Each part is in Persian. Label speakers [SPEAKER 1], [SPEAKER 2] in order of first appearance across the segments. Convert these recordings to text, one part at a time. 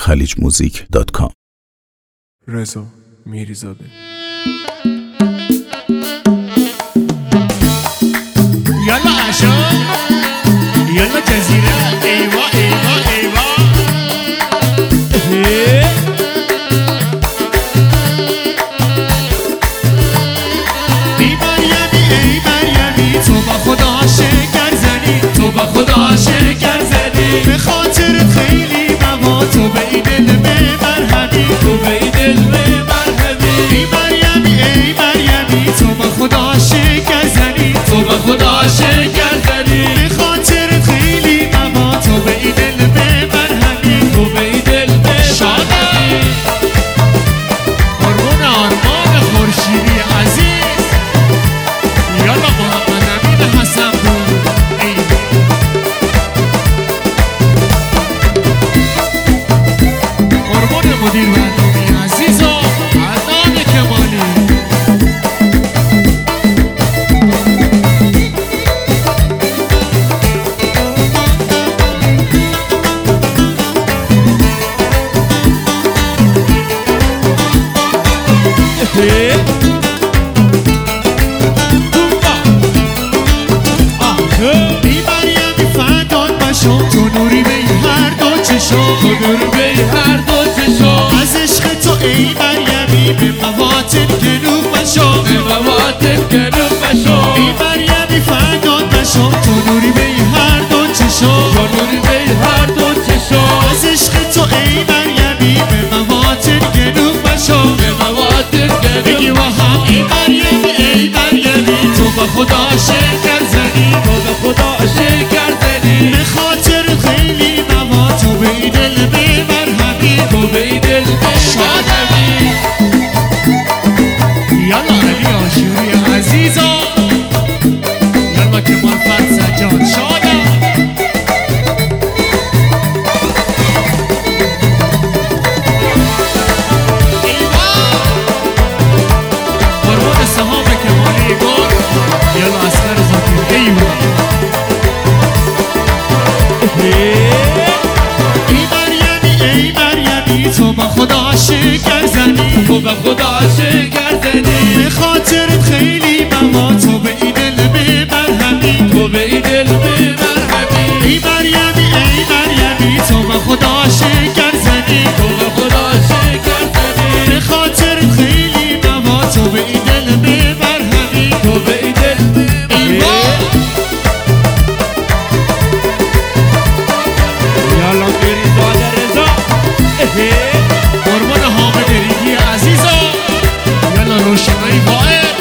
[SPEAKER 1] www.khalichmusic.com.
[SPEAKER 2] رضا میریزاده.
[SPEAKER 3] یالا عشق، یالا جزیره، ایوا ایوا ایوا. ای مریمی تو با خدا شکر زنی، تو با خدا شکر زنی. به خاطر خیلی بوا تو به این دل مرهمی، تو به این دل مرهمی. ای مریمی تو با خدا شکر زنی، تو با خدا شکر زنی. به خاطر خیلی بوا تو به این دل مرهمی، تو به این دل مرهمی. قربون آرمان خورشیدی عزیز، یالا محمد امین حسن بود. قربون مدیر برنامه عزیز و عدنان کمالی. ای مریمی فدات بشم، تو نوری به هر دو چشم، تو نوری به هر دو چشم. از عشق تو ای مریمی به مواتن گلوب بشم، به مواتن گلوب بشم. ای مریمی فدات بشم، تو نوری به هر دو چشم، تو نوری به هر دو چشم. از عشق تو ای مریمی به مواتن گلوب بشم، به مواتن گلوب. بگی با هم ای مریمی تو با خدا شکر زنی، تو با خدا شکر زنی. به خاطر خیلی بوا تو به این دل مرهمی، تو به این دل مرهمی. یالا علی آشوری عزیزا، یالا کمال فرد سجاد شادا. قربون سهام کمالی گل، یالا اسکر زاکر ایوان. ای مریمی تو با خدا شکر زنی، تو با خدا شکر زنی. به خاطرت خیلی بوا تو به این دل مرهمی، تو به این دل مرهمی. ای مریمی تو با خدا شکر زنی، تو با خدا شکر زنی. به خاطرت خیلی بوا تو به این دل مرهمی، تو به این دل مرهمی. یالا میریزاده رضا، قربان حامد ریگی عزیزا، یالا روشنایی واحد.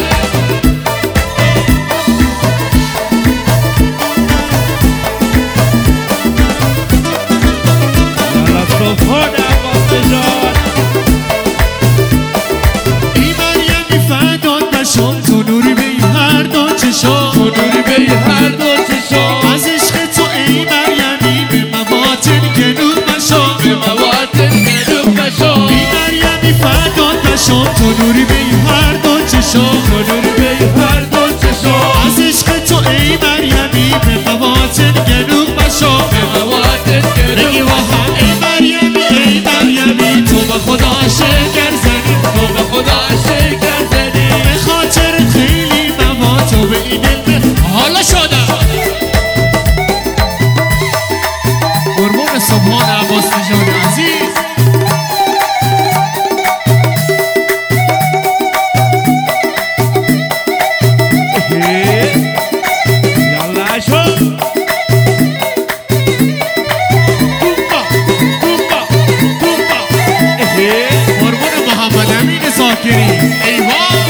[SPEAKER 3] یالا صفحان عباس جان. ای مریمی فدات بشم، تو نوری به هر دو چشم، تو نوری به هر دو چشم. از عشق تو ای مریمی به مواتن گلوب بشم، به مواتن گلوب بشم. ای مریمی فدات بشم، تو نوری به هر دو چشم، تو نوری به هر دو چشم. از عشق تو ای مریمی به مواتن گلوب بشم، به مواتن گلوب. بگی با هم ای مریمی تو با خدا شکر زنی، تو با خدا شکر زنی. به خاطر خیلی بوا تو به این دل حالا شدم. قربون سبحان عباس نژاد عزیز. یالا شو قربون محمد امین زاکری ایوان.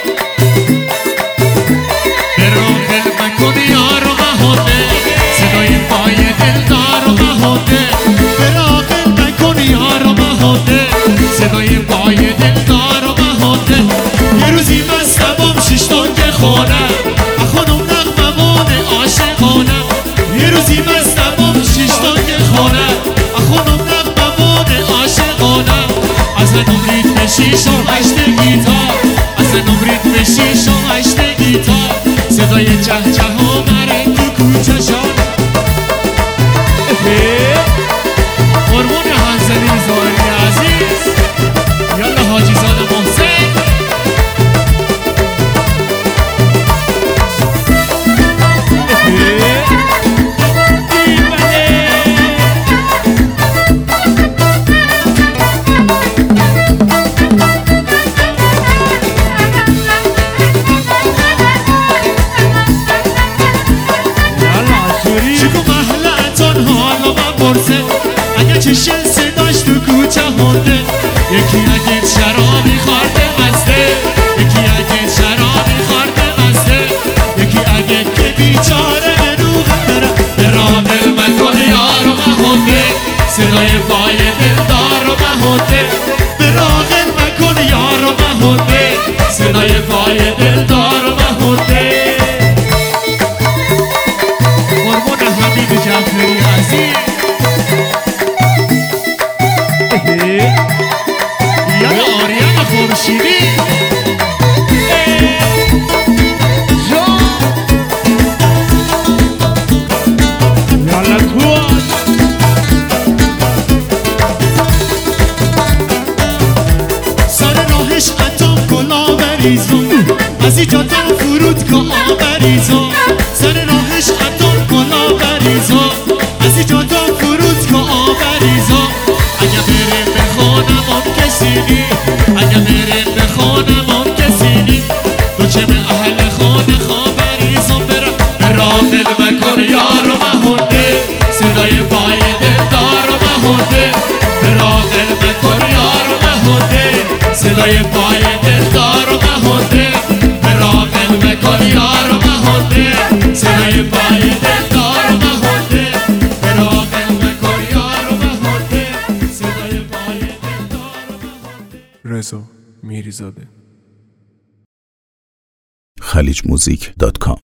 [SPEAKER 3] براغل مکن یارو مهاده، صدای پای دلدارو مهاده. براغل مکن یارو مهاده، صدای پای دلدارو مهاده. یه روزی مستمم ششتان که خونم، اخونم نغممان عاشقانم. یه روزی مستمم ششتان که خونم، اخونم نغممان عاشقانم. اصلا نمرید به شیش و هشت گیتار، اصلا نمرید به شیش و هشت گیتار. صدای چه چه ها مره تو کوچه شان. قربون حسنی زاری چشم صداش تو کوچه هنده یکی اگه شرابی خورده مزده یکی اگه شرابی خورده مزده یکی اگه که بیچاره روغ بره برام دل مکن یارو مهنده صدای پای دلدارو مهنده برام دل مکن یارو مهنده صدای پای دلدارو مهنده قربون حبیب جعفری عزیز یا آریان خورشیدی سر راهش اتام کلا بریزم از اینجا تا فرودگاه آبریزم سر راهش اتام کلا بریزم از اینجا تا فرودگاه آبریزم اگه بریم به خانمان کسی نی اگه بریم به خانمان کسی نی تو چه به اهل خانه خبریزم برام دل مکن یارو مهنده صدای پای دلدارو مهنده برام دل مکن یارو مهنده صدای پای دلدارو مهنده برام دل مکن یارو مهنده صدای پای دلدارو مهنده برام دل مکن یارو مهنده صدای پای دلدارو مهنده
[SPEAKER 2] رضا میرزاده.
[SPEAKER 1] khalichmusic.com